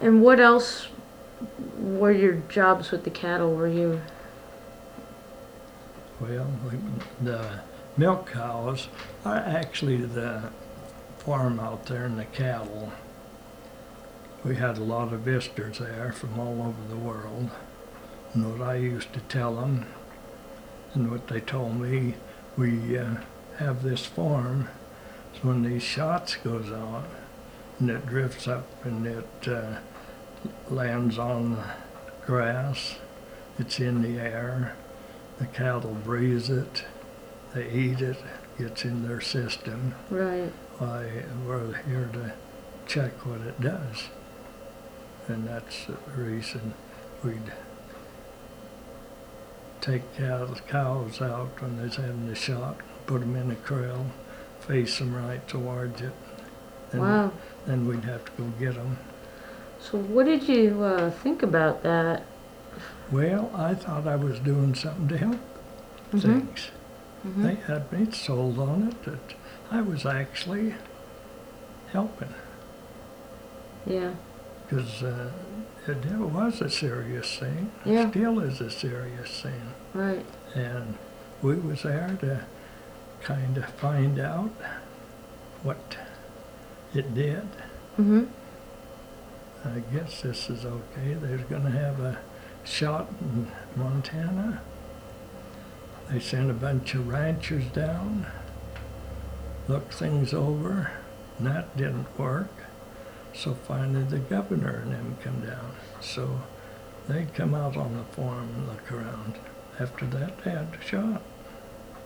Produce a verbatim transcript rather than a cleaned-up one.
And what else were your jobs with the cattle? Were you? Well, the milk cows are actually the farm out there and the cattle. We had a lot of visitors there from all over the world. And what I used to tell them and what they told me, we uh, have this farm, so when these shots goes on and it drifts up and it uh, lands on the grass, it's in the air, the cattle breathe it, they eat it, gets in their system. Right. Why, we're here to check what it does. And that's the reason we'd take cows, cows out when they're having the shot, put them in a corral, face them right towards it. And Wow. then we'd have to go get them. So what did you uh, think about that? Well, I thought I was doing something to help Mm-hmm. things. Mm-hmm. They had me sold on it that I was actually helping. Yeah. Because uh, it, it was a serious thing. Yeah. It still is a serious thing. Right. And we was there to kind of find out what it did. Mm-hmm. I guess this is okay. They're going to have a shot in Montana. They sent a bunch of ranchers down, looked things over, and that didn't work. So finally the governor and them come down. So they'd come out on the farm and look around. After that, they had the shot.